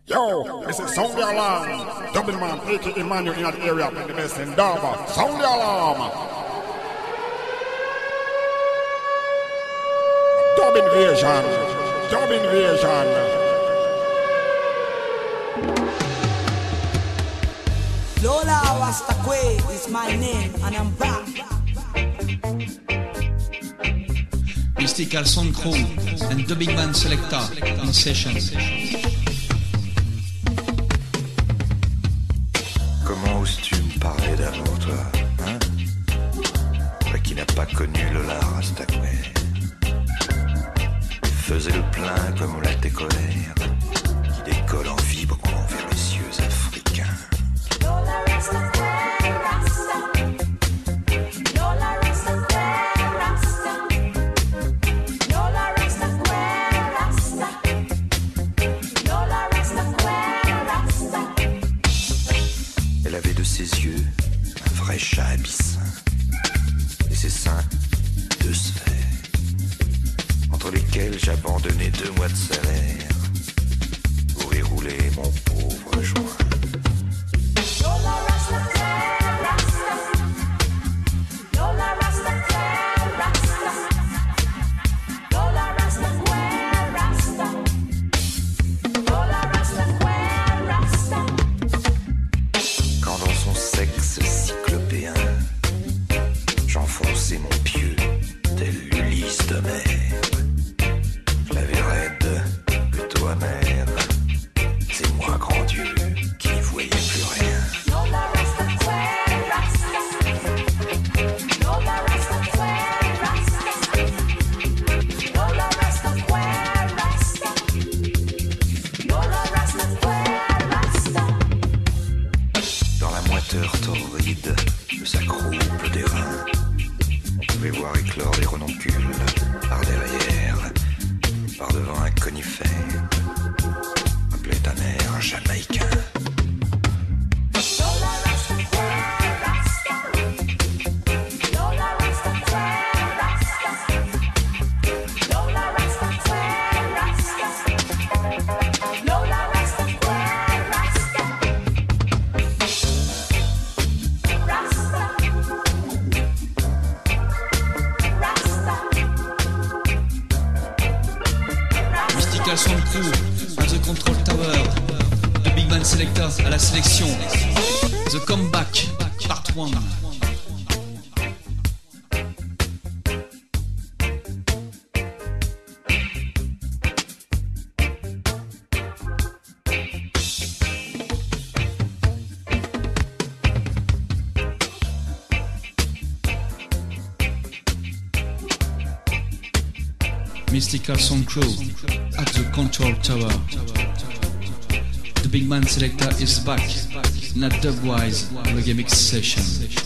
Yo, this is Sound the Alarm. Dubbing man, A.K.A. Emmanuel in the area, playing the best in Darba. Sound the Alarm. Dub Invasion. Dub Invasion. Lola Wastakwe is my name, and I'm back. Mystical Sound Crew and Dubbing Man Selecta in session. Comment oses-tu me parler d'amour, toi, hein? Toi qui n'as pas connu Lola Rastakwe. Faisais le plein comme la décolère, qui décolle en vibrant vers les cieux africains. Lola Rastakwe, Rasta. Lola Rastakwe, Rasta. Lola Rastakwe, Rasta. Lola Rastakwe, Rasta. Elle avait de ses yeux un vrai chat abyssin, et ses seins deux sphères, entre lesquelles j'abandonnais 2 mois de salaire pour y rouler mon pauvre joint. Lola Rastakwe, Rasta. Lola Rastakwe, Rasta. Lola Rastakwe, Rasta. Lola Rastakwe, Rasta. Quand dans son sexe cyclopéen, j'enfonçais mon pieu tel l'Ulysse d'Homère. Je l'avais raide, plutôt amère. C'est moi, grand Dieu, qui n'y voyais plus rien. Lola Rastakwe, Rasta. Lola Rastakwe, Rasta. Lola Rastakwe, Rasta. Lola Rastakwe, Rasta. Dans la moiteur torride de sa croupe d'airain, on pouvait voir éclore les renoncules par derrière, par devant un conifère, appelait un air jamaïcain. Lola Rastakwe, Rasta. Lola Rastakwe, Rasta. Lola Rastakwe, Rasta. Lola Rastakwe, Rasta. Rasta. Mystical Sound Crew at the Control Tower. Dubbing Man Selecta à la sélection. The Comeback Part 1. Mystical Sound Crew at the Control Tower. The Big Man Selecta is back in a dubwise reggae mix session.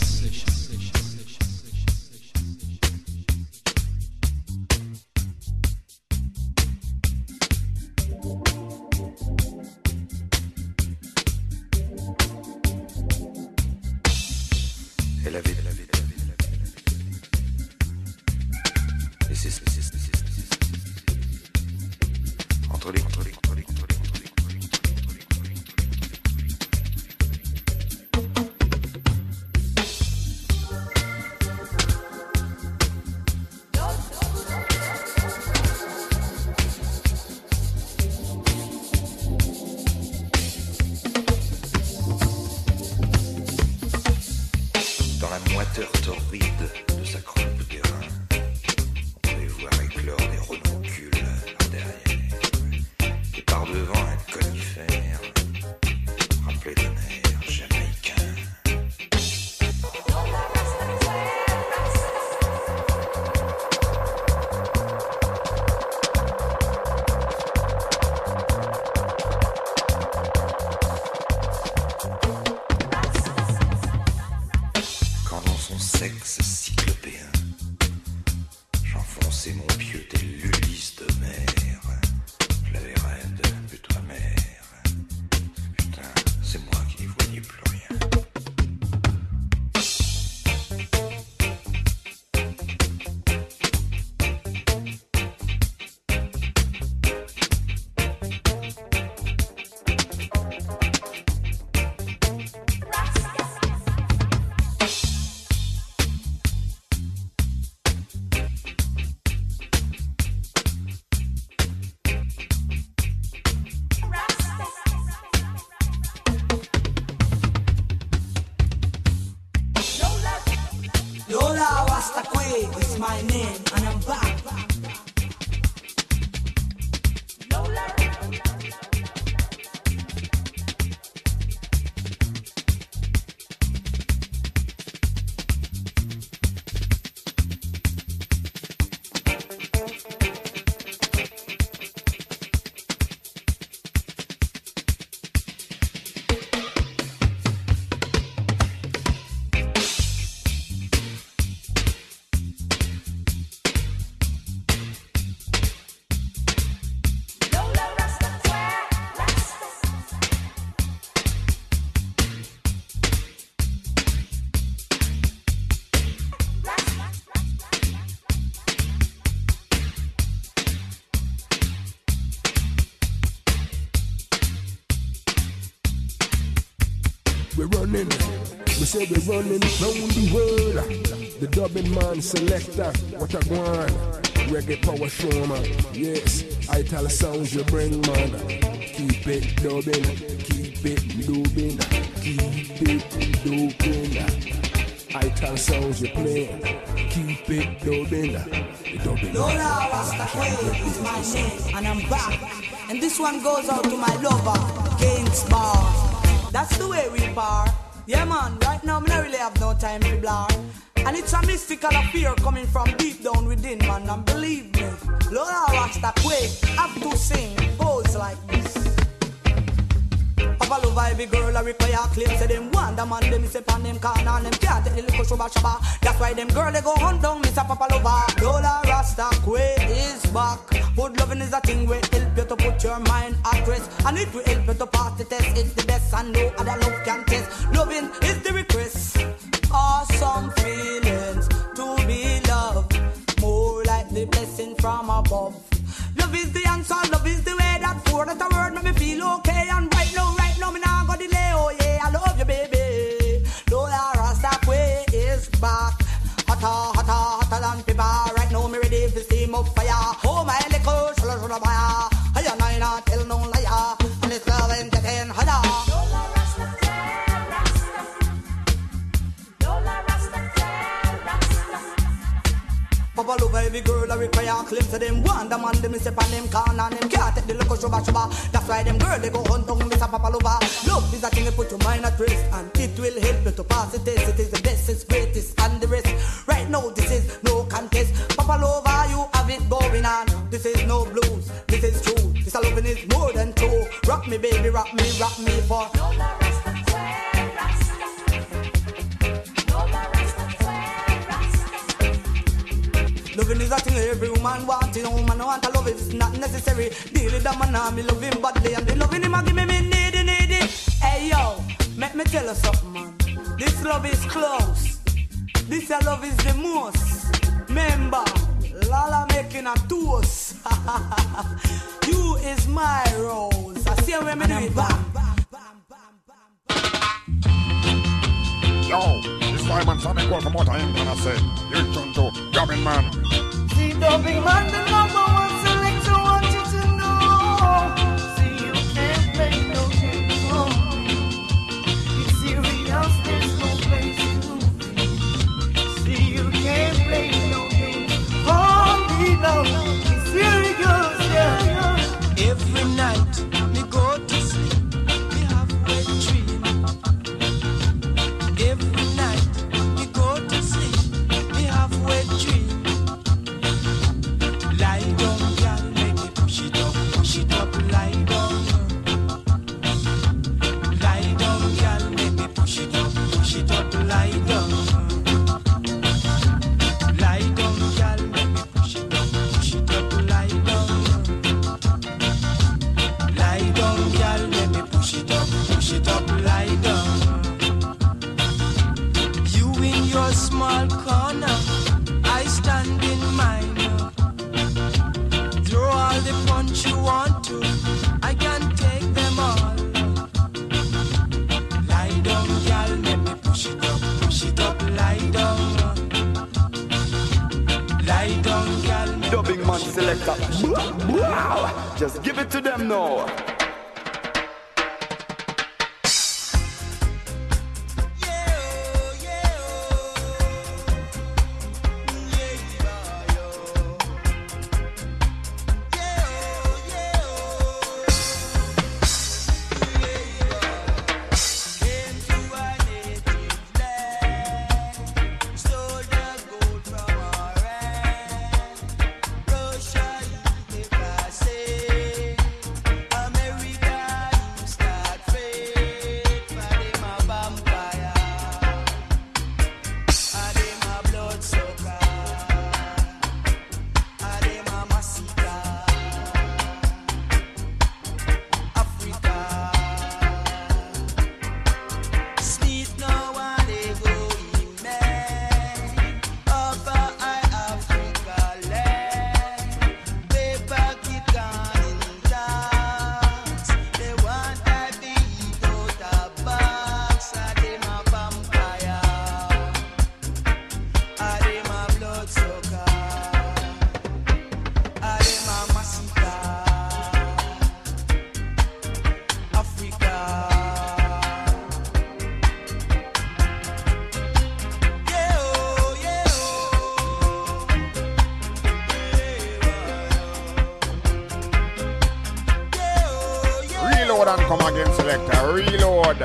Elle avait et c'est entre les dans la moiteur torride de sa croupe d'airain, on pouvait voir éclore des renoncules par derrière, et par devant un conifère, rappelé d'un air jamaïcain. Quand dans son sexe my name, and I'm back. We're running, we say we're running round the world. The dubbing man selector, what a guan. Reggae power show man, yes. I tell sounds you bring man. Keep it dubbing, keep it dubbing, keep it dubbing. I tell sounds you play, keep it dubbing. Lola Rastafari is my name, and I'm back. And this one goes out to my lover, Gaines Bar. That's the way we bar. Yeah man, right now I don't really have no time to blar. And it's a mystical affair coming from deep down within, man. And believe me, Lola Rastafari have to sing, goes like this. Papa love every girl I require claim. Say them want the man, them say pan them corner. And them can't take the little shuba shuba. That's why them girl they go hunt down Mr. Papa Lover. Lola Rastafari is back. Good loving is a thing will help you to put your mind at rest. And it will help you to pass the test. It's the best and no other love can test. Loving is the request. Awesome feelings to be loved. More like the blessing from above. Love is the answer, love is the way that for that a word make me feel okay. And right now, me nah go delay. Oh yeah, I love you, baby. Lola Rastafari is back. Hotter than paper. Right now, me ready for steam up fire. Oh my little shoulda fire. I am not tell no liar. And it's loving getting hotter. Lola Rastafari, Lola Rastafari, Papa love every girl I require claim. To them want the man, them step on them corner. And them can't take the little shuba shuba. That's why them girl they go hunt down Mr. Papa Lover. Love is a thing that put your mind at rest. And it will help you to pass the test. It is the best, it's greatest and the rest. Right now this is no contest. Papa Lover, you have it going on. This is no blues, this is true. This loving is more than true. Rock me baby, rock me for Lola Rastafari, Lola Rastafari. loving is a thing every woman wants. You know, woman want to love it, it's not necessary. Deal with the man, I me love him badly. And the loving him, I give me needy. Hey yo, make me tell you something, man. This love is close. This love is the most. Remember, Lala making a toast. You is my rose. I see when me do it. Yo, this Simon Sonic call from what I am gonna say. You turn to Dubbing Man. See, Dubbing Man, the number one selector, want you to know. See, you can't play no games on me. It's serious, there's no place to be. See, you can't play no games on me now. It's serious, yeah. Every night, me go to sleep, me have wet dream. Every night, me go to sleep, me have wet dream. Lie down, girl, make me push it up, lie down. Lie down, girl, make me push it up, lie down. Lie down, girl, make me push it up, lie down. Lie down, girl, let me push it up, lie down. You in your small corner, I stand in mine. Throw all the punch you want to, I can take them all. Lie down, girl, let me push it up, lie down. Lie down, girl. Dubbing Man selector. Just give it to them now. Again, selector, reload.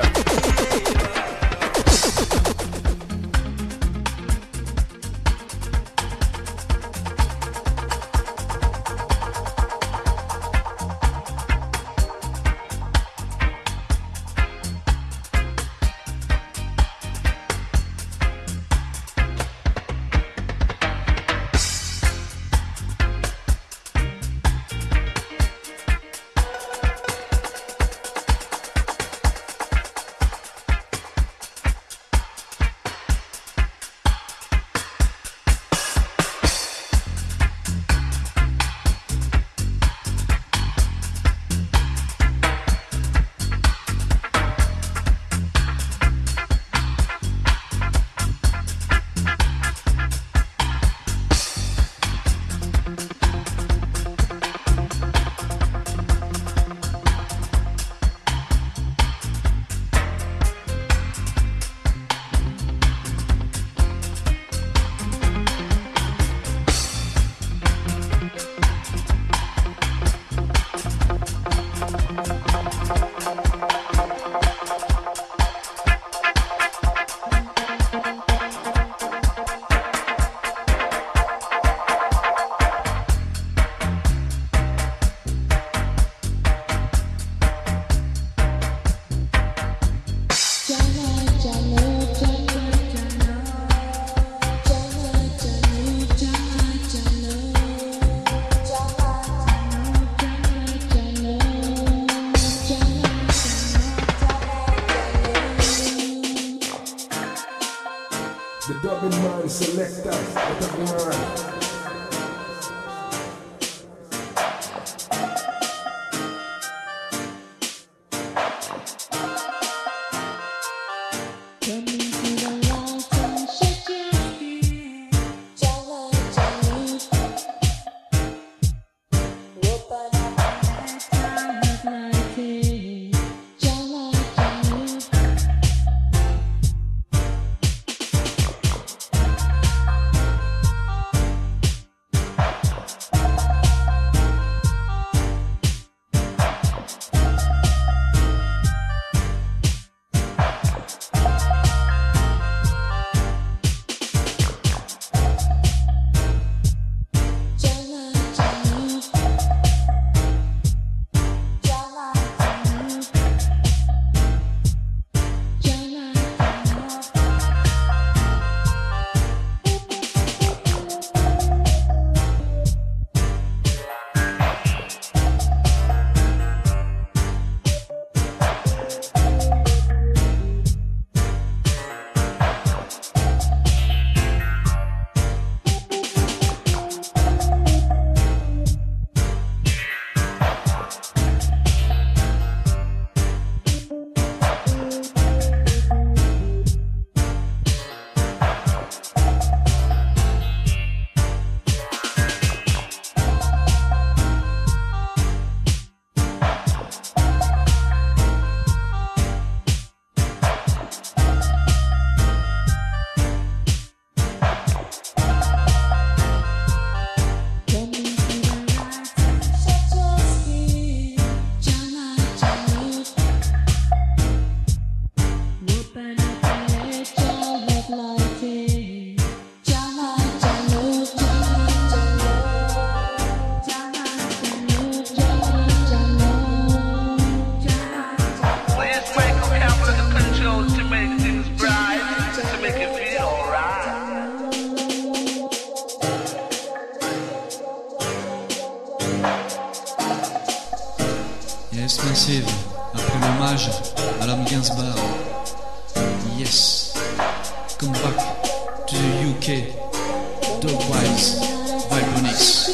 Selector, what a one. Yes, Massive, après l'hommage à l'homme Gainsbourg. Yes, come back to the UK, Dogwise, Vibronix.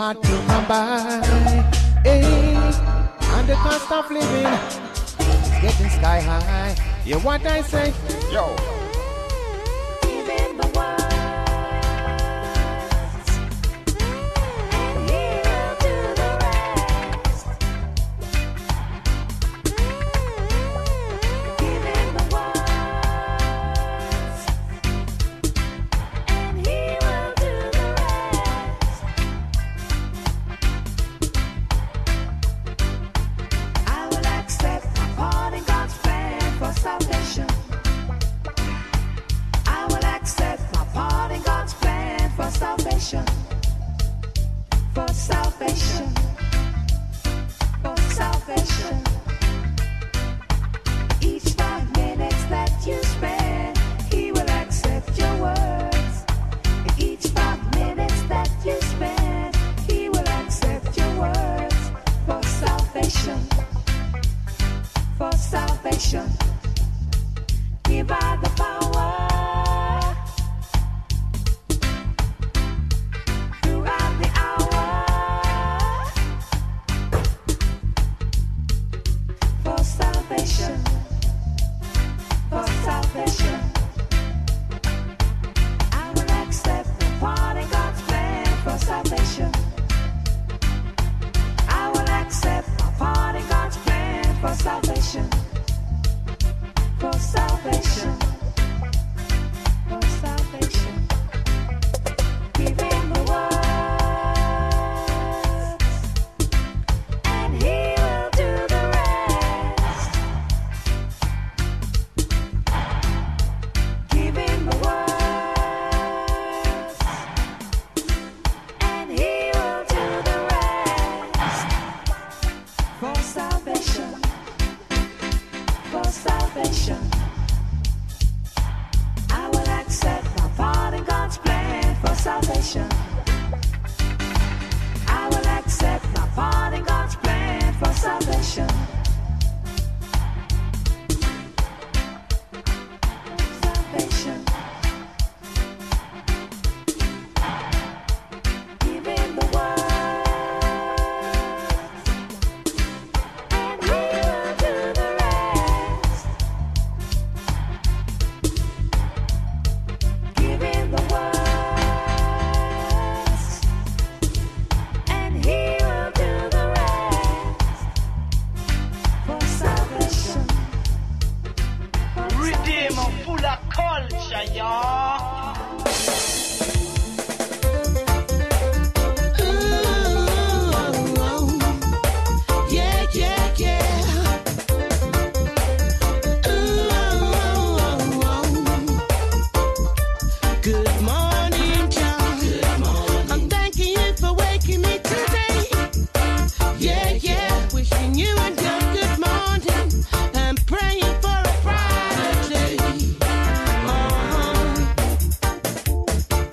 hard to come by. Hey, and the cost of living is getting sky high. Hear what I say? Yo. Giving the words, and He will do the rest. Giving the words, and He will do the rest. I will accept my part in God's plan for salvation. I will accept my part in God's plan for salvation. For salvation. For salvation. Each 5 minutes that you spend, He will accept your words. Each 5 minutes that you spend, He will accept your words. For salvation. For salvation. Give her the power throughout the hour. For salvation. For salvation. I will accept the part in God's plan for salvation. I will accept my part in God's plan for salvation. For salvation. For salvation. Give Him the words, and He will do the rest. Give Him the words, and He will do the rest. For salvation. For salvation. I will accept my part in God's plan for salvation. I will accept my part in God's plan for salvation. Salvation. Give Him the words, and He will do the rest. Give Him the words, and He will do the rest. For salvation. For Redeemer full of culture, y'all. Yeah, yeah, yeah. Good morning, John. I'm thanking you for waking me today. Yeah, yeah. Wishing you a good morning and praying for a brighter day.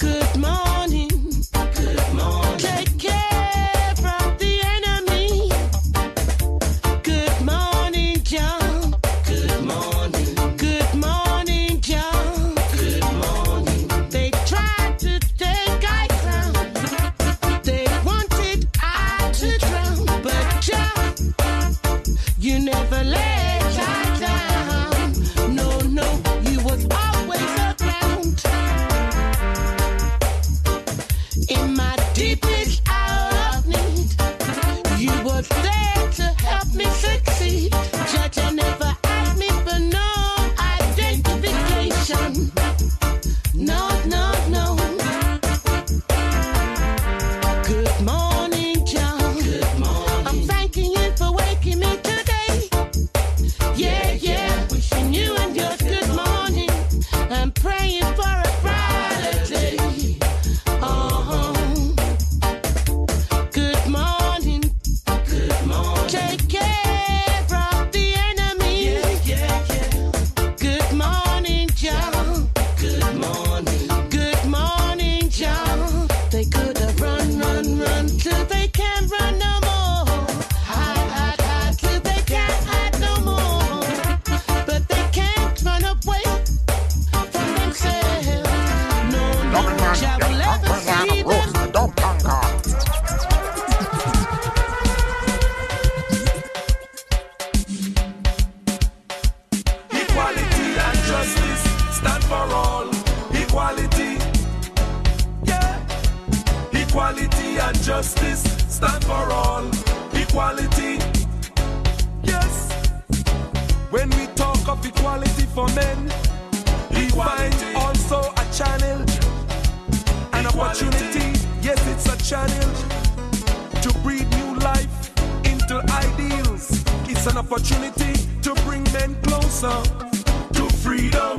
justice stand for all. Equality, yeah. Equality and justice stand for all. Equality, yes. When we talk of equality for men, we find also a channel, an opportunity. Yes, it's a channel to breathe new life into ideals. It's an opportunity to bring men closer to freedom.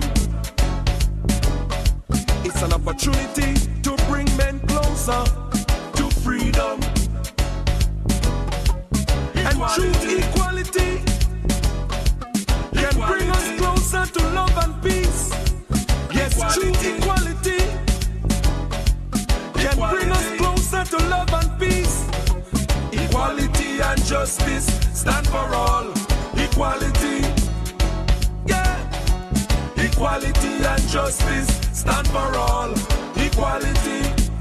It's an opportunity to bring men closer to freedom. And true equality can bring us closer to love and peace. Yes, true equality can bring us closer to love and peace. Equality and justice stand for all. Equality, yeah. Equality and justice stand for all. Equality.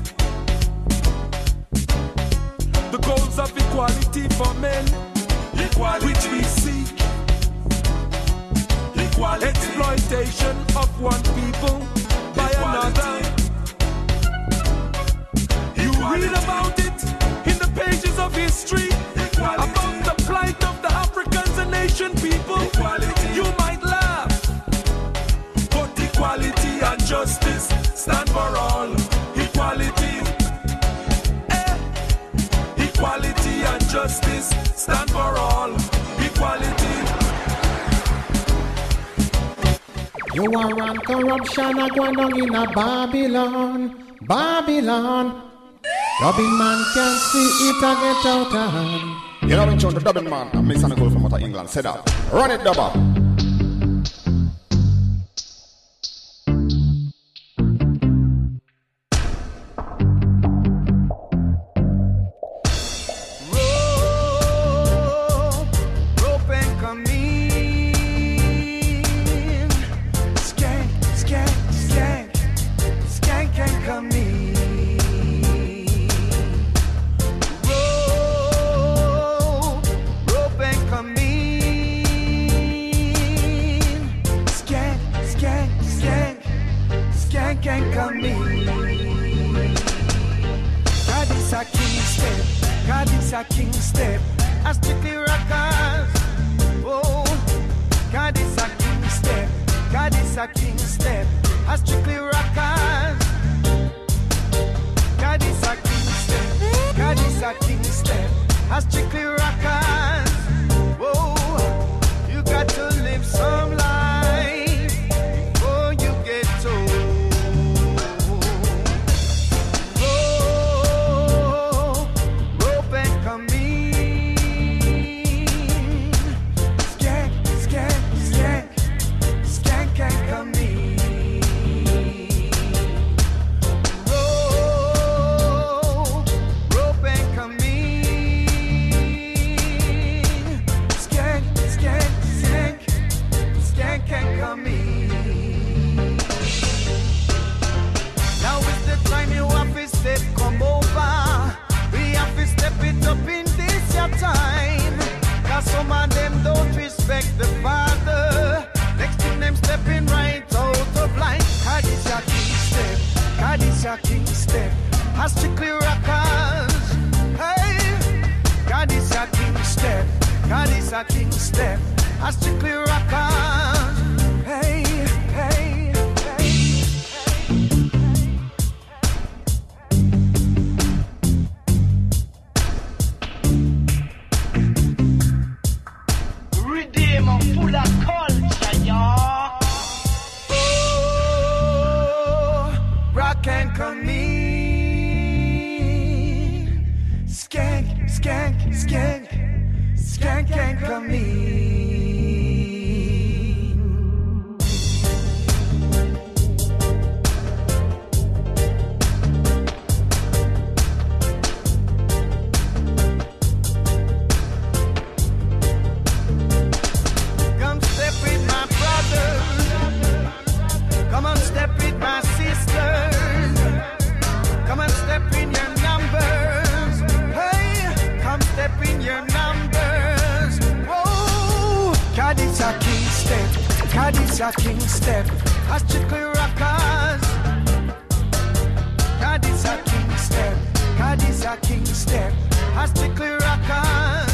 The goals of equality for men, equality, which we seek. Equality. Exploitation of one people by another. You read about it in the pages of history, about the plight of the Africans and Asian people. You might laugh, but equality and justice stand for all. Equality, equality and justice stand for all. Equality. You are on corruption a going on in a Babylon, Babylon. Dubbing man can see it a get out of hand. You know, the dubbing man, and Miss Nicole from out of England said that. Run it, dubber. Step in your numbers. Whoa. a king step. A strictly rockers. God is a king step. God is a king step. A strictly rockers.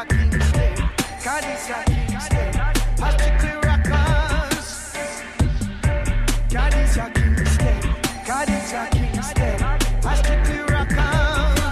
a Kingston. God is a Kingston. Particular rockers. God is a Kingston. God is a Kingston. Particular rockers.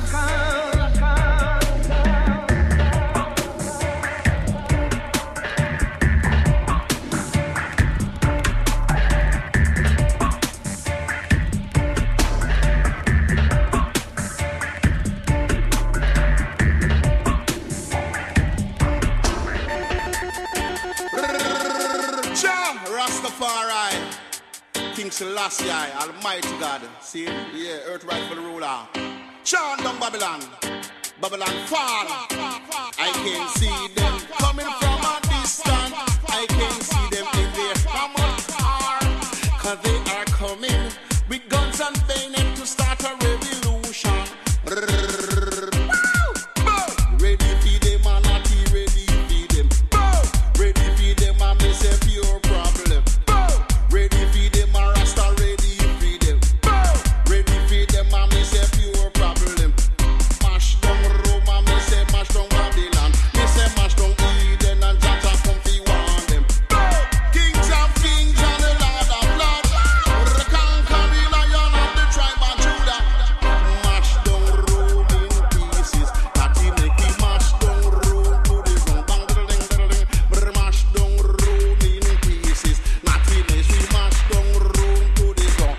Rastafari, King Selassie, Almighty God. See, yeah, earth rightful ruler. Chant down Babylon, Babylon fall. I can see them coming from a distance. I can see them in their hammer car. Cause they are coming with guns and bayonets to start a revolution. Ready for them and not ready for them. Ready for them and me say pure problem. Ready for them and Rasta ready for them. Ready for them and me say pure problem. Mash down Rome and me say mash down Babylon. Me say mash down Eden and Jata come fi warn them. Kings of kings and the Lord of lords. The conquering lion of the tribe of Judah. Mash down Rome in pieces. That he make him mash down Rome to the ground. Bang ding ding ding. Mash down Rome in pieces. Not he makes we mash down Rome to the ground.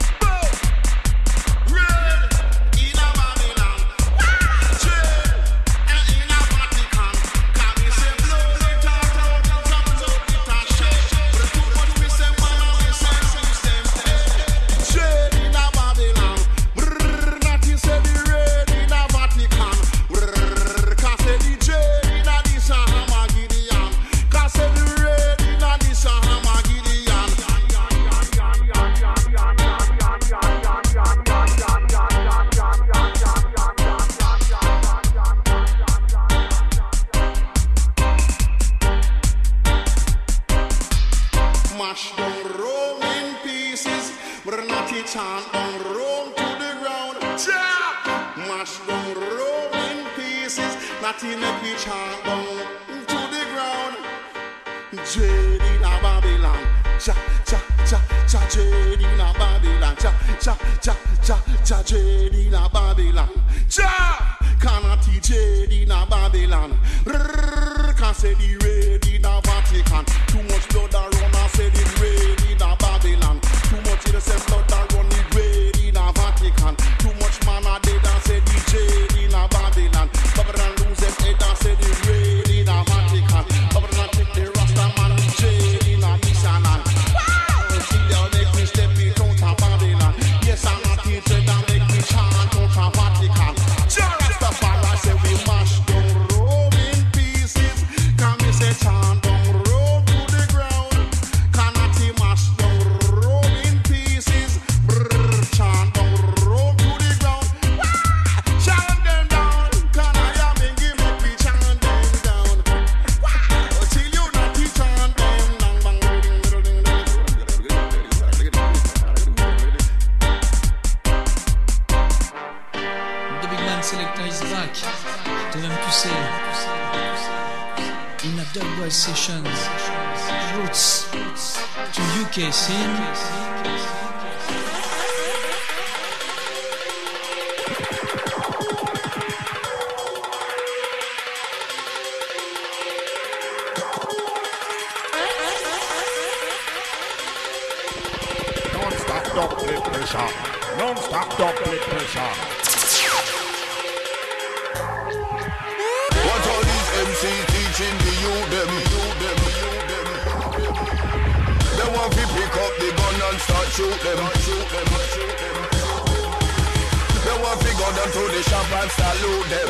Red in a Babylon. Jade in a Vatican. Can we say blow it out and jump out it and shake? But too much we say man and we say system. Jade in a Babylon. Not he say the red in a Vatican. Cause say the jade in a this a Hamagidian. Cause say the red in a this a Hamagidian. Mash down Rome in pieces. We're not it chant down Rome to the ground. Mash down Rome in pieces. Not in make we chant down to the ground. Jade in a Babylon. Cha cha cha cha jade in a Babylon. Cha cha cha cha cha jade in a Babylon. Cha cannot jade in a Babylon. Can say the red in a Vatican. Too much blood around and say the red in a Babylon. Too much innocent blood around the red in a Vatican. Too much man a dead and say the jade in a Babylon. Babylon lose them head and say the red in a Vatican. Babylon take the Rasta man the jade in a Mishanan. See they'll make me step it out of Babylon. Yes, I'm not teacher that make me chant out of Vatican. Rastafari say we mash down Rome in pieces. Can we say chant down Rome to the ground? Cannot he mash down Rome in pieces? Chant down Rome to the ground. Chant them down. Can I have me give me we chant them down? Till you not he chant them down. Bang ding ding ding ding. The big man selector is back. To them to say in a Dubwise sessions, roots to UK scene. Non-stop double pressure. Non-stop double pressure. What all these MCs teaching the youth them? They want to pick up the gun and start shoot them. They want to go down to the shop and start loot them.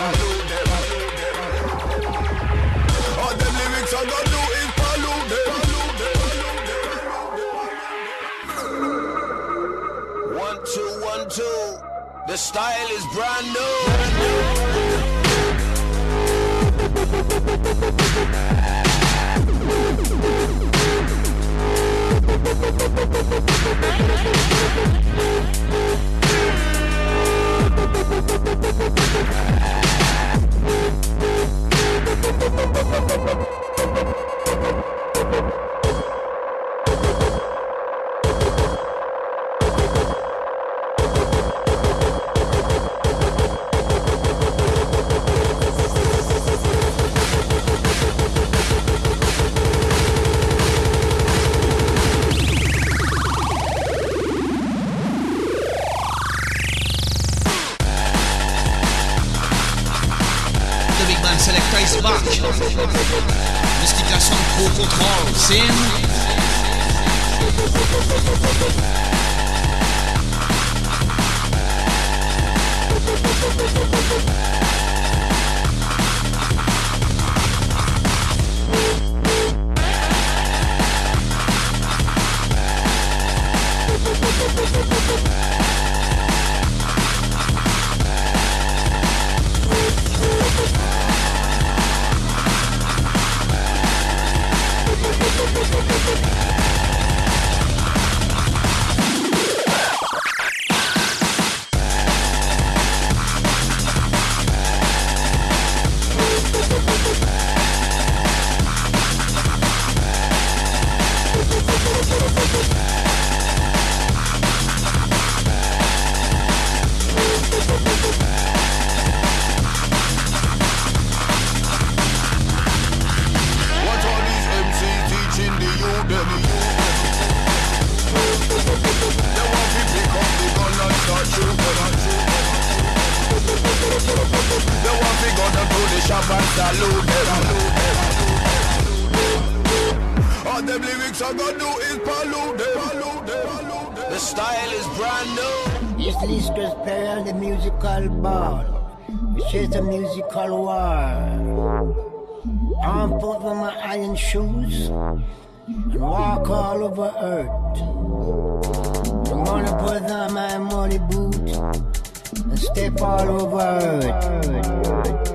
All them lyrics are gonna do is pollute them. 1 2 1 2. The style is brand new. Investigation Pro Control. Scene. The style is brand new. This Lister's Peril, the musical ball, which is a musical war. I'm put on my iron shoes and walk all over earth. I'm gonna put on my muddy boot and step all over earth.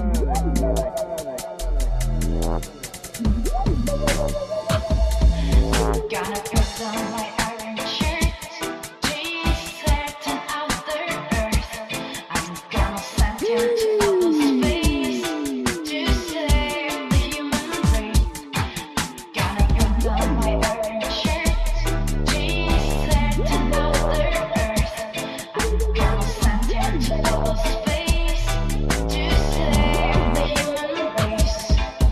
Gonna put on my iron shirt, G-set and outer earth. I'm gonna send you to outer space to save the human race. Gonna put on my iron shirt, G-set and outer earth. I'm gonna send you to outer space to save the human race.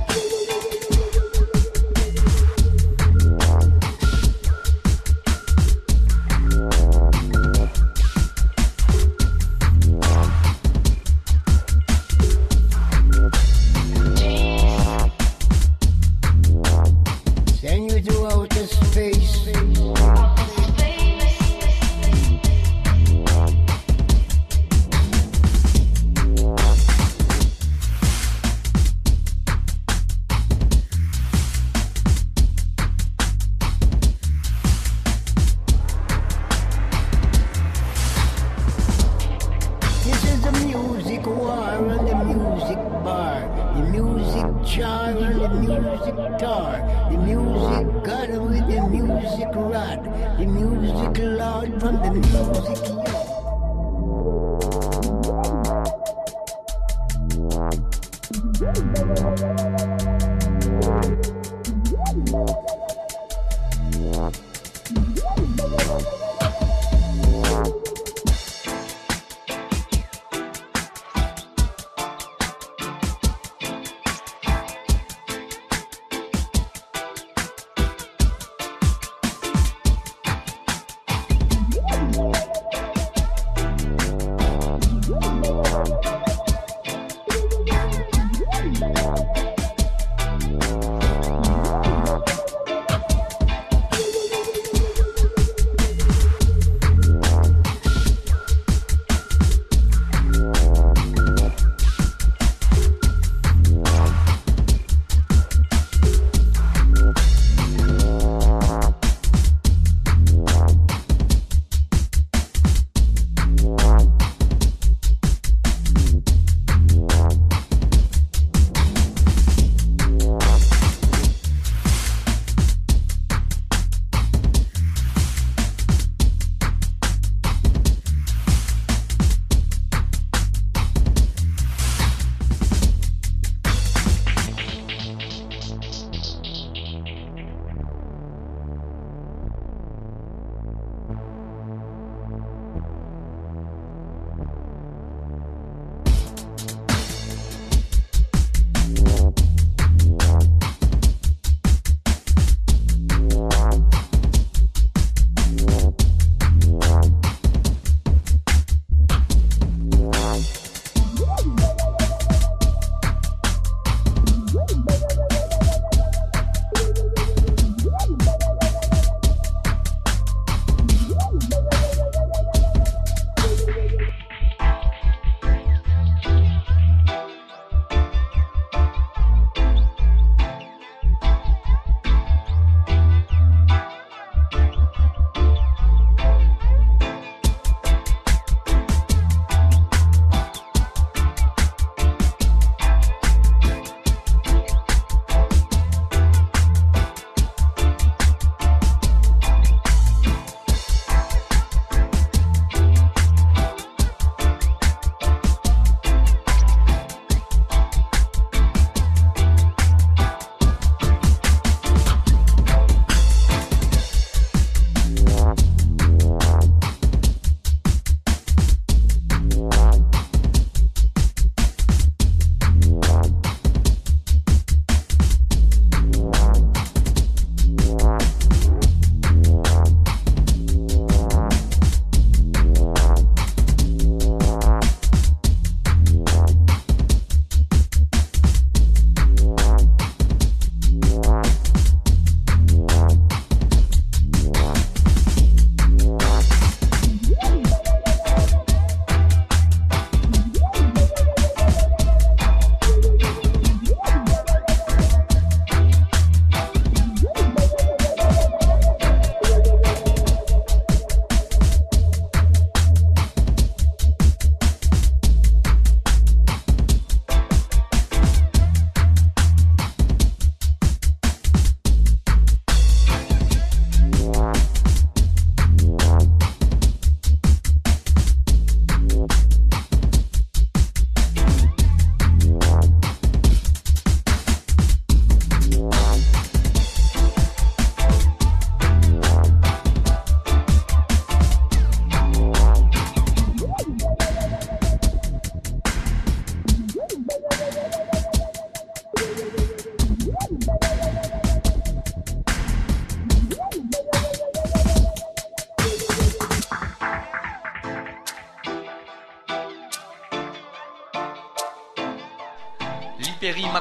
Send you to outer space. This is the music war and the music bar, the music jar and the music tar, the music god with the music rod, the music lord from the music yard.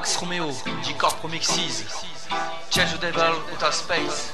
Max Romeo, G-Corp Remixes, Change the Devil, Outer Space.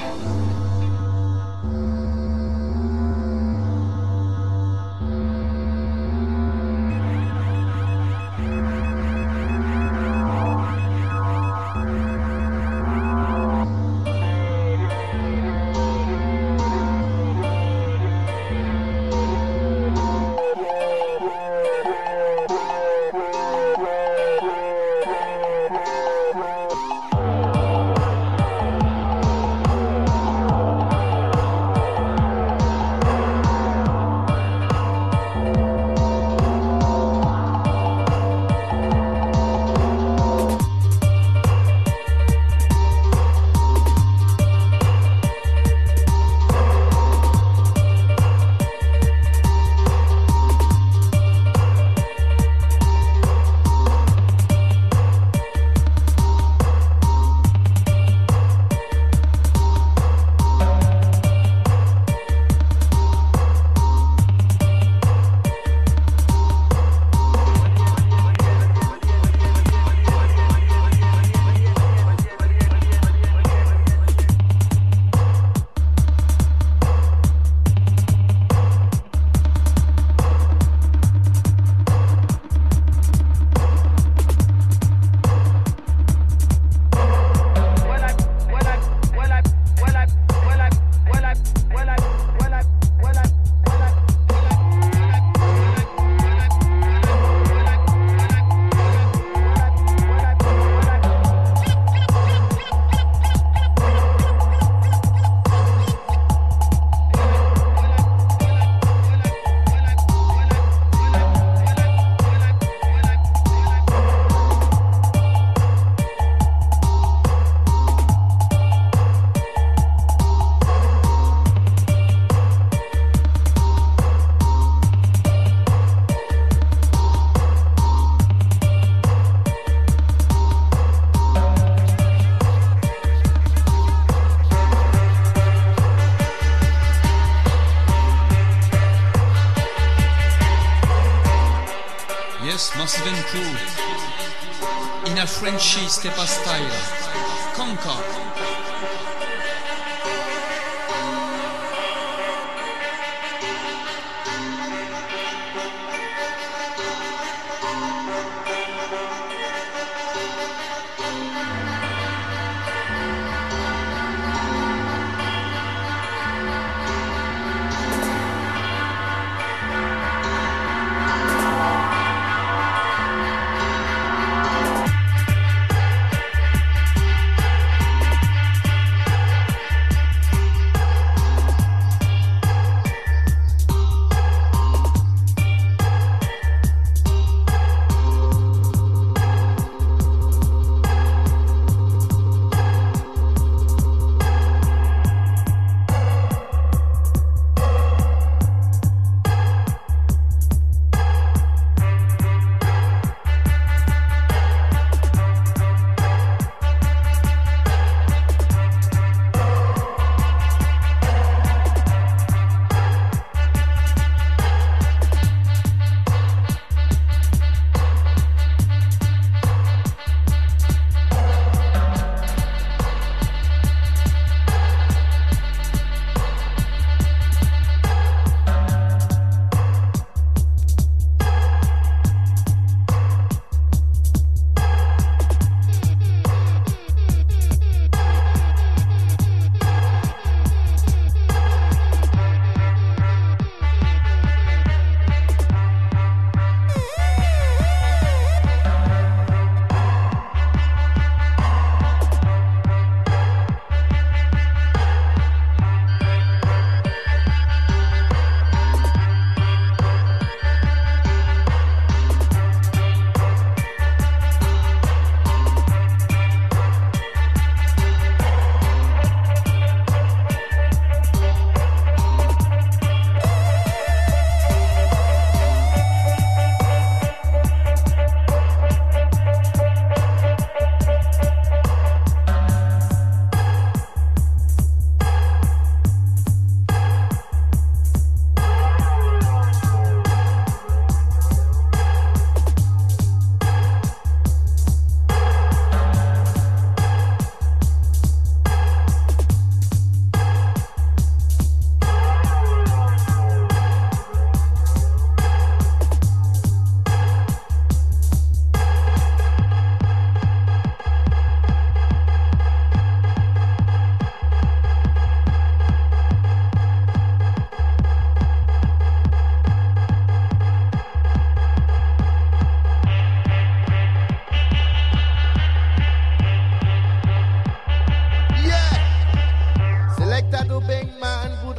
Massive and Crew, in a Frenchy stepper style, Conquer.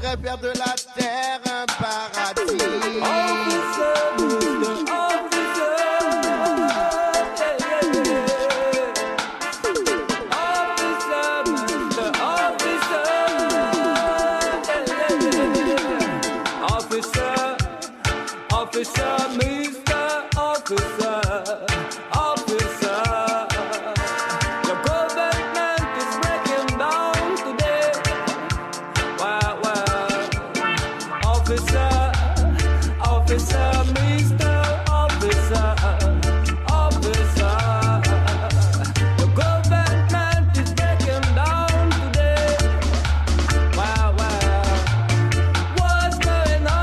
pourrait faire de la terre un paradis. Officer, Mr. Officer, officer, the government is breaking down today. Well, officer, officer, Mr. Officer, officer, the government is breaking down today. Well, what's going on?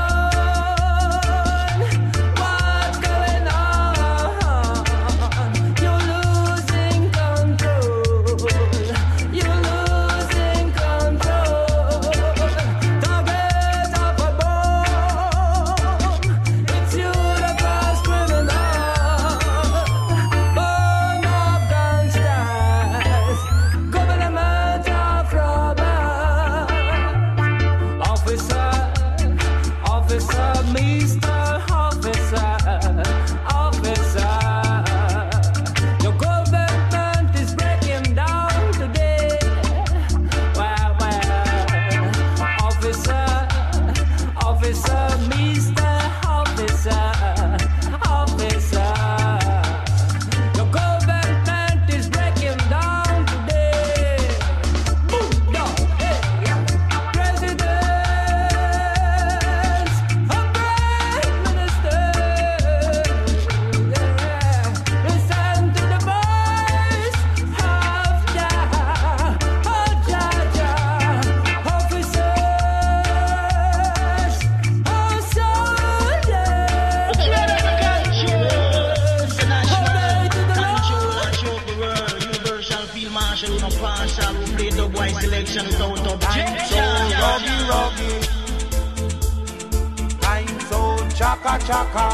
Chaka chaka,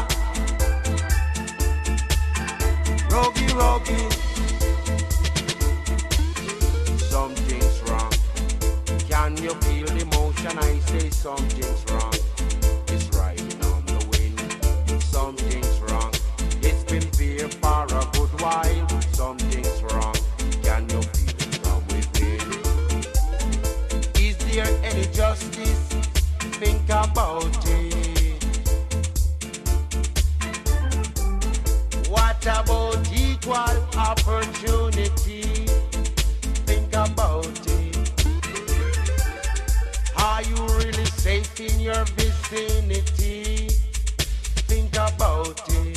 rogi rogi. Something's wrong. Can you feel the motion? I say something's wrong. It's riding on the wind. Something's wrong. It's been there for a good while. Something's wrong. Can you feel it from within? Is there any justice? Think about it. What about equal opportunity? Think about it. Are you really safe in your vicinity? Think about it.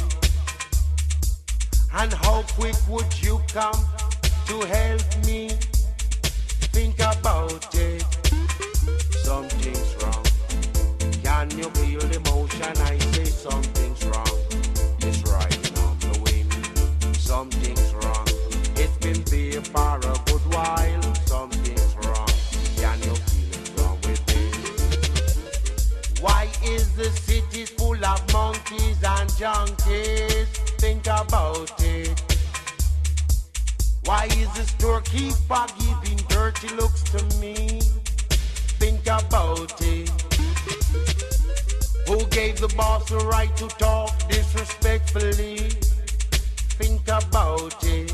And how quick would you come to help me? Think about it. Something's wrong. Can you feel the motion? I say something's wrong. It's right. Something's wrong. It's been there for a good while. Something's wrong. Can you feel it from within? Why is the city full of monkeys and junkies? Think about it. Why is the storekeeper giving dirty looks to me? Think about it. Who gave the boss the right to talk disrespectfully? Think about it.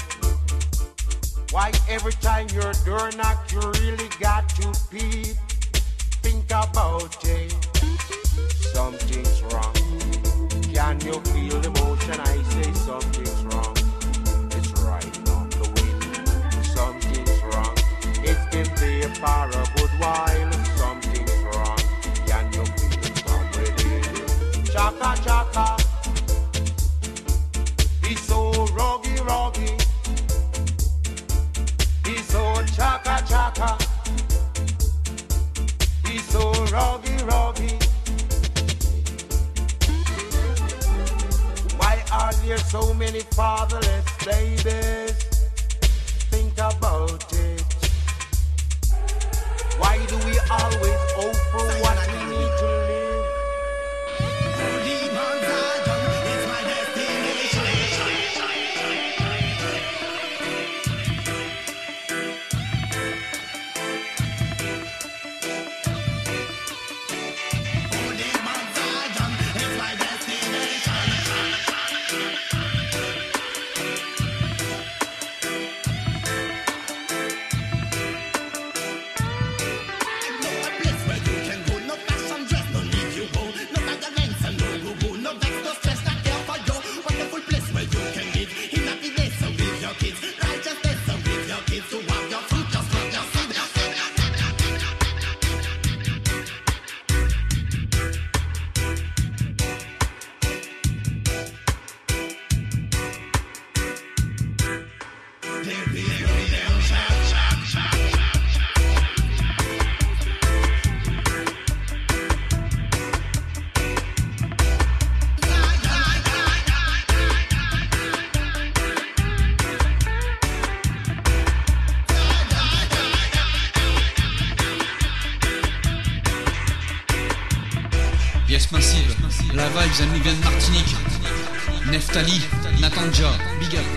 Why every time your door knock you really got to pee? Think about it. Something's wrong. Can you feel the motion? I say something's wrong. It's riding on the wind. Something's wrong. It's been there for a good while. Something's wrong. Can you feel it from within? Chaka chaka. He's so roggy, roggy. He's so chaka, chaka. He's so roggy, roggy. Why are there so many fatherless babies? Think about it. Why do we always hope for what we need to live? Yes Massive, la Vibes, elle nous vient de Martinique. Neftali, Natanja, big up.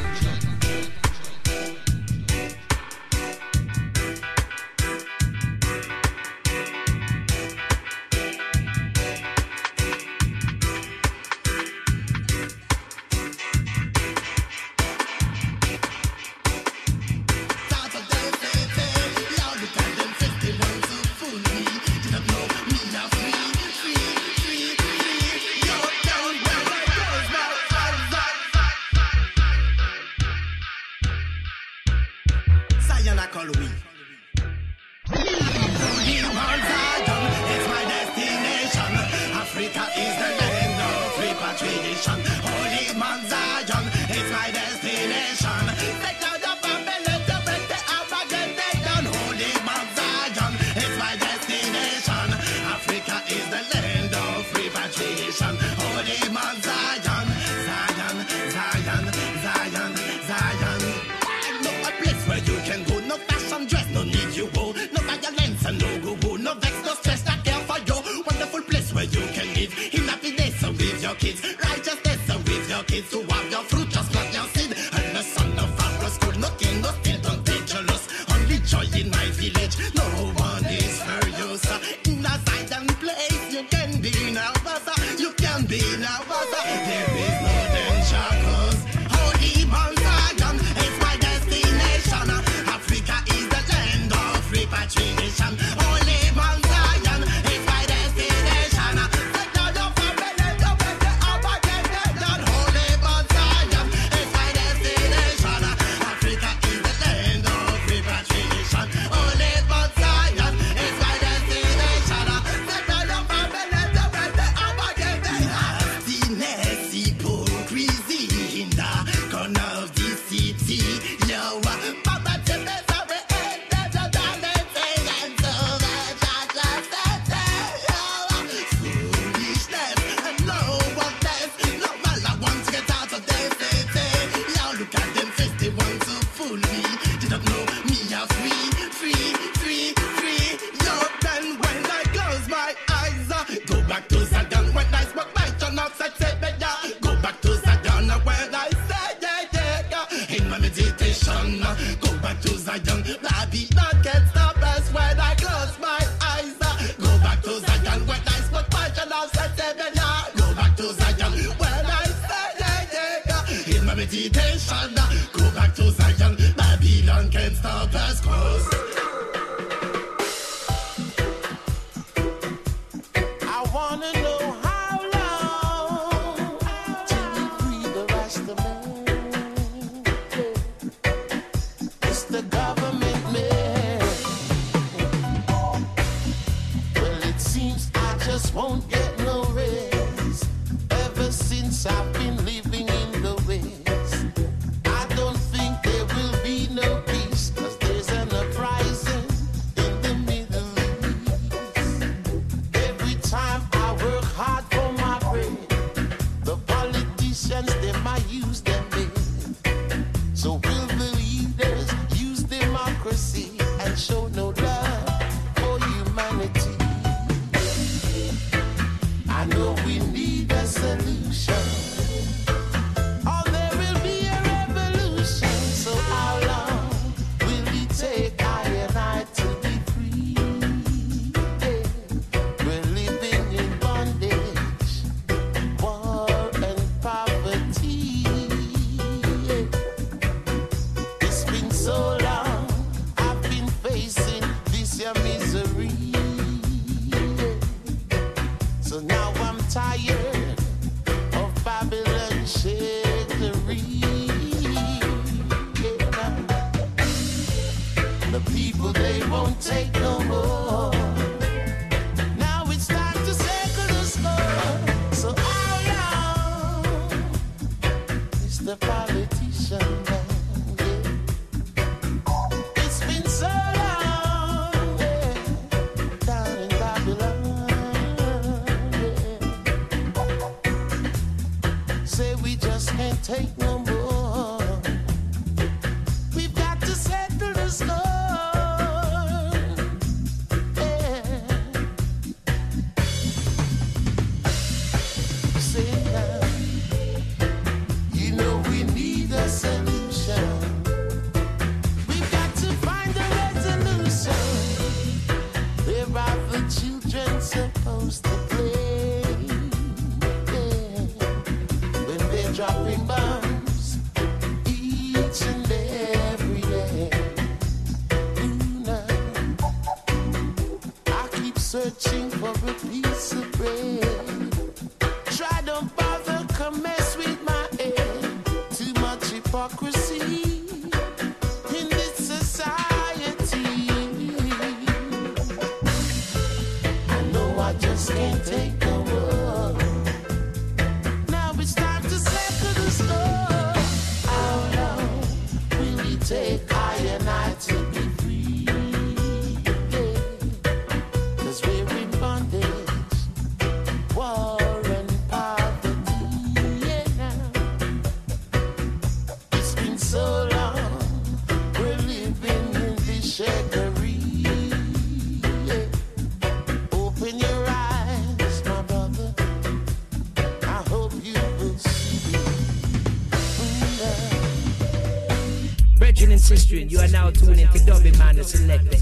history, and you are now tuning into Dubbing Man the Selector.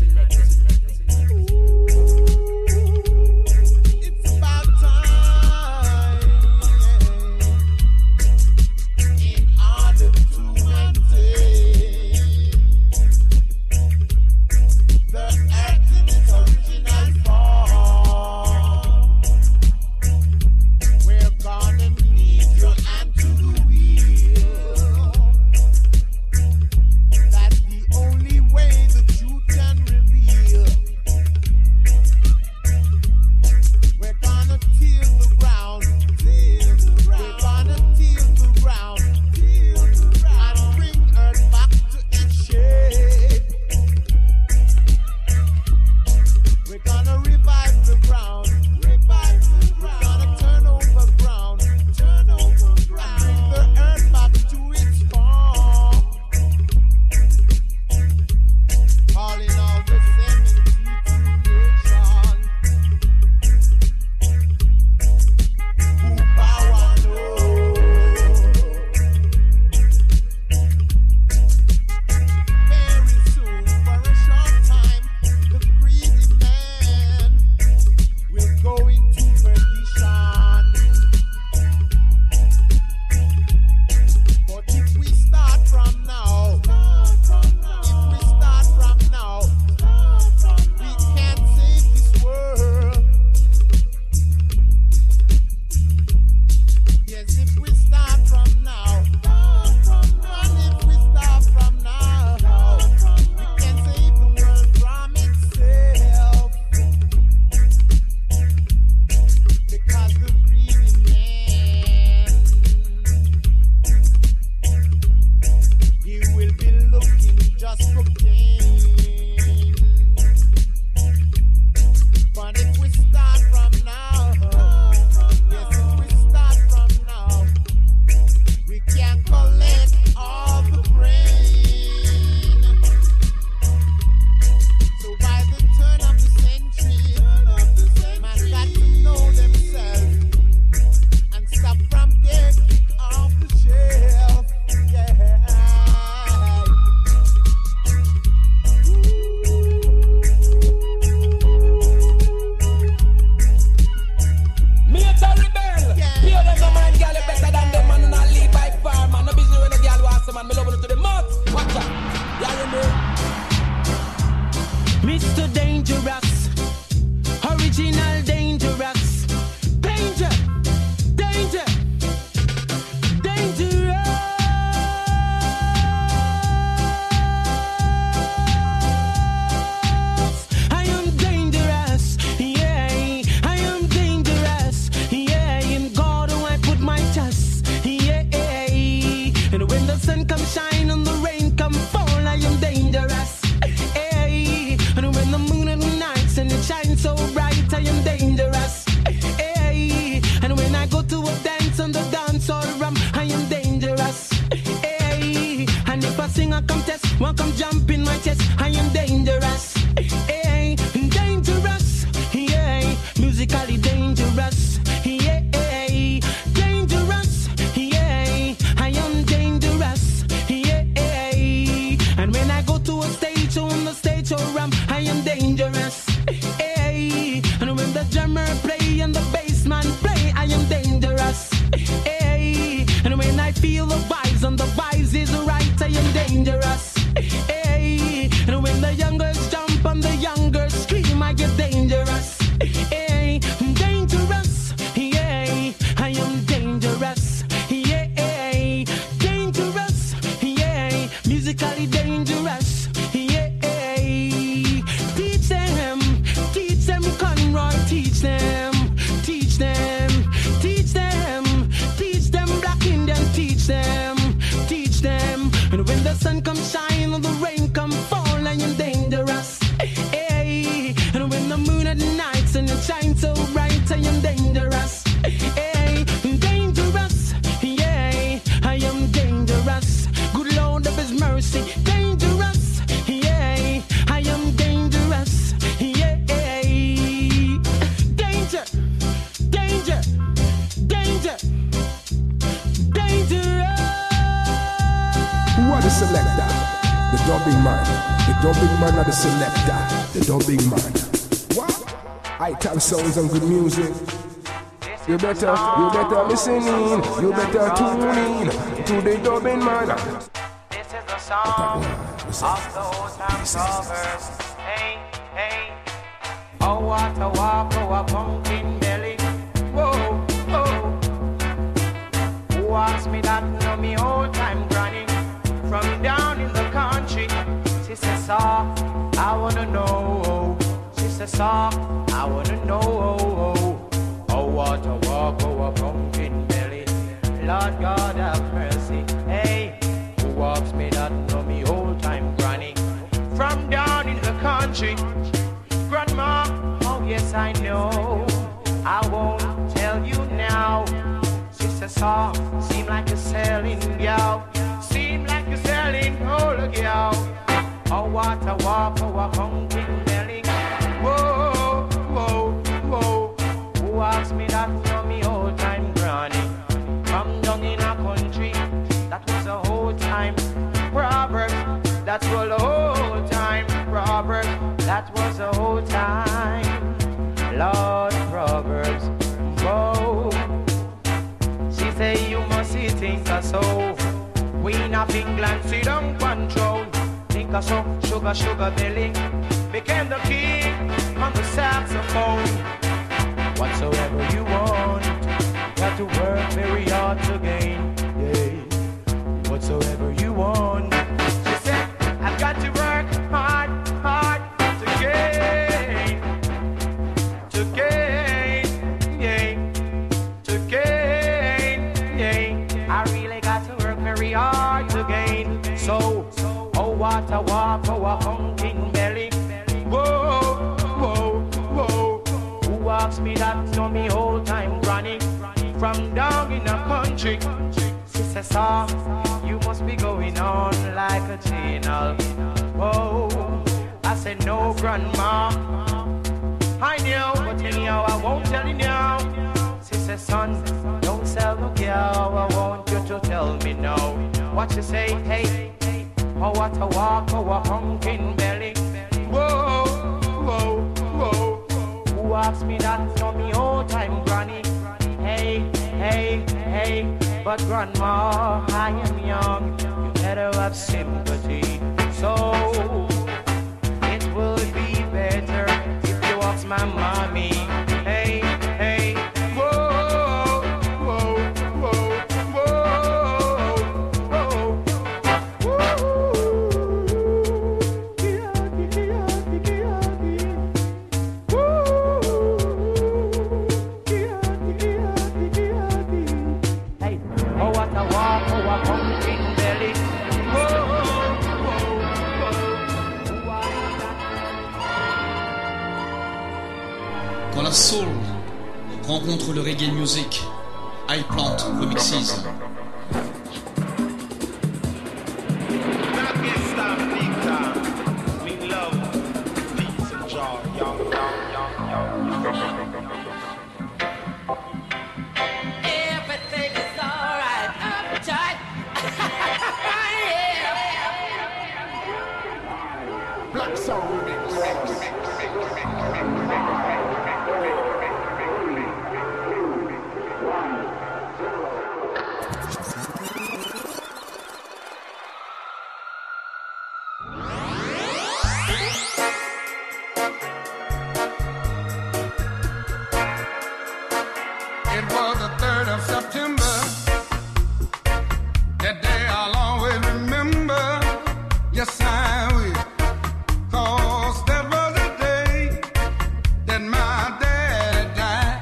It's about time in order to maintain the earth in its original form. We're gonna need your hand to the wheel. That's the only way the truth can reveal. We're gonna till the ground. We're gonna till the ground. And bring earth back to its shape. We're gonna revive the ground. We're gonna turn over ground. And bring the earth back to its form. Calling all the 72 nations who power know. Very soon, for a short time, the greedy man will go into perdition. But if we start from now, we can't save this world. Yes, if we start from now, and if we start from now, we can save the world from itself. Because the greedy man, he will be looking just for gain. But if we start from now, yes, if we start from now, we can collect all the grain. So by the turn of the century, man got to know themselves and stop from getting off the shelf. Yeah. Me a rebel. Pure them no mind, girl, you better than them man, and I leave by far, man. No business when a girl wants some man, me love it to the mouth. Watch out. Yeah, you know. Mr. Dangerous, original dangerous, danger, danger, dangerous. I am dangerous, yeah, I am dangerous, yeah, in God do I put my trust, yeah, and when the sun comes shine and the rain come fall, I am dangerous, hey, and when the moon and the nights and it shines so bright, I am dangerous, hey, and when I go to a dance on the dance hall I am dangerous, hey, and if I sing a contest, one come jump in my chest, I am dangerous, hey, dangerous, yeah, musically dangerous, yeah, dangerous, yeah, I am dangerous, yeah, and when I go to a stage on the stage or I am dangerous, hey, and when the drummer play and the bass man play, I am dangerous, hey, and when I feel the vibes and the vibes is right, I am dangerous, hey, and when the young girls jump dubbing man. The dubbing man or the selector. The dubbing man. What? Ital sounds and good music. You better listen in. You better tune in to the dubbing man. This is the song of the old time Proverbs. Hey, hey. Oh, what a walk, oh, a pumpkin belly. Whoa, whoa. Who asked me that? Know me old time granny. From down in the country. She says, "Saw, I wanna know." She says, "Saw, I wanna know." Oh, what a walk, oh, a pumpkin belly. Lord God have mercy. Hey, who walks me that? Know me old time granny. From down in the country. Grandma, oh yes I know. I won't tell you now. She says, "Oh, seem like you're selling gal. Seem like you're selling whole gal." Oh, what a walk, oh, a pumpkin belly. Whoa, whoa, whoa. Who asked me that? Know me old time granny. From down in a country. That was a whole time Proverbs. That was a whole time Proverbs. That was a whole time. Lord Proverbs. Whoa. She say you must see think of so. Queen of England, sit on control. Think of so, sugar, sugar belly. Became the king on the saxophone. Whatsoever you want, got to work very hard to gain. Yeah. Whatsoever you want. She said, I've got to work hard, hard to gain, yeah, to gain, yeah. I really got to work very hard to gain. So, oh, what a walk, oh, a pumpkin belly. Whoa, whoa, whoa. Who walks me that? Know me old time granny. From down in the country. She says, "Oh, you must be going on like a channel." Whoa, I said, "No, grandma. I knew, but anyhow, I won't tell you now." She says, "Son, don't sell no girl. I want you to tell me now." What you say? Hey, oh, what a walk, oh, a pumpkin belly. Whoa, whoa, whoa. Who asked me that? Know me old time granny. Hey, hey, hey. But grandma, I am young. You better have sympathy. So it will be better if you ask my mommy. Hey, hey, whoa, whoa, whoa, whoa, Hey, oh what a walk, oh a pumpkin belly. Quand la soul rencontre le reggae music, I Plant Remixes. Everything is alright, uptight. Black Sound It was the 3rd of September. That day I'll always remember. Yes, I will. 'Cause that was the day that my daddy died.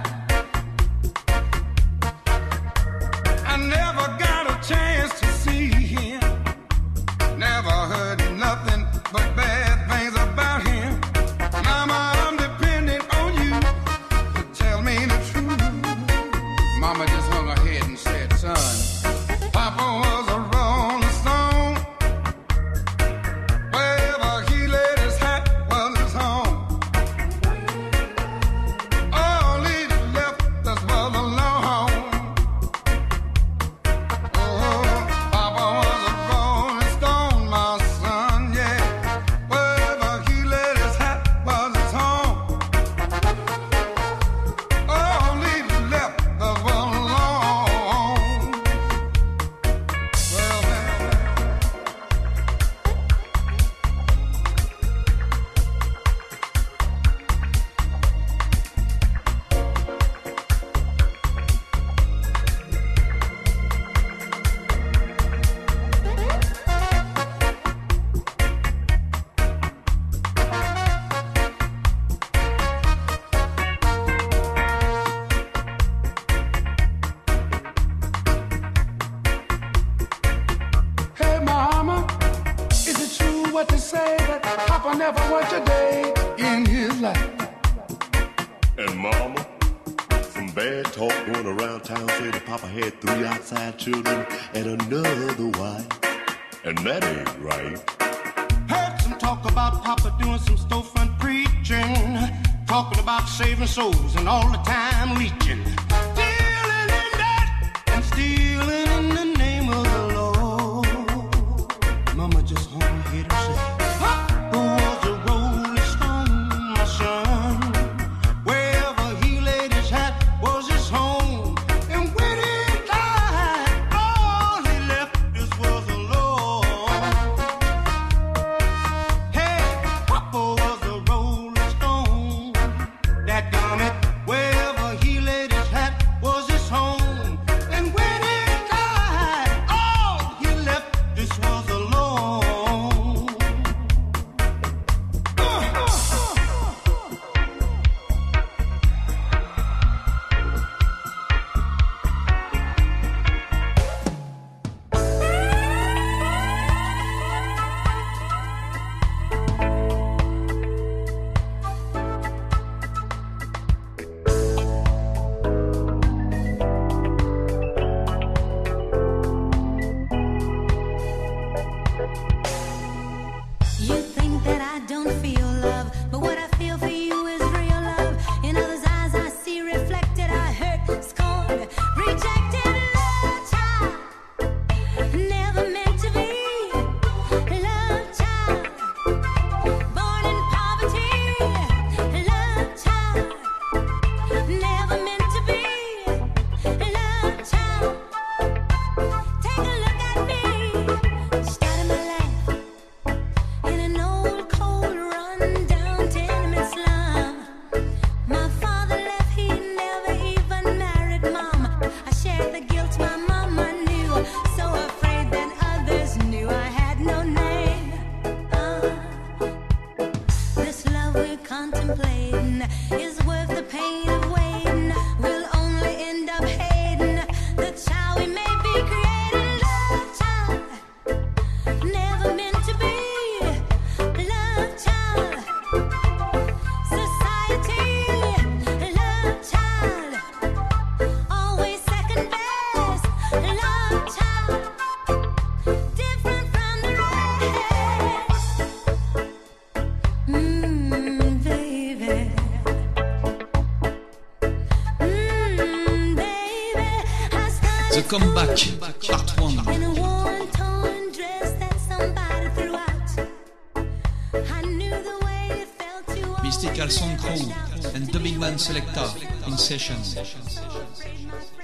I never got a chance to see him. Never heard nothing but bad things about him. Mama, I'm dependent on you to tell me the truth. Mama just hung her head and what to say, but Papa never worked a day in his life. And Mama, some bad talk going around town said that Papa had 3 outside children and another wife. And that ain't right. Heard some talk about Papa doing some storefront preaching, talking about saving souls and all the time reaching. Dealing in that and stealing in the name of the Lord. Mama just hung her head and said, Papa was a rolling stone, my son. Wherever he laid his hat was his home. And when he died, all he left us was alone. Hey, Papa was a rolling stone that done it. Wherever he laid his hat was his home. And when he died, all he left us was alone. You think that I don't feel love, but what I feel for you is real love. In others' eyes I see reflected, I hurt, scorned, rejected. Love child, never meant to be. Love child, born in poverty. Love child, never meant to be. Love child, take a look at me. Started my life in an old, cold, run-down tenement slum. My father left, he never even married Mom. I shared the guilt my mama knew, so afraid that others knew I had no name. This love we're contemplating is worth the pain of waiting. We'll only end up hating the child we may be creating. Love child, never meant to be. Love child, society. Love child, always second best. Love child, different from the rest. Baby. Baby, I started The Comeback, Part 1. in a worn, torn dress that somebody threw out. I knew the way it felt to Mystical Sound Crew and Dubbing Man Selecta in session. trade my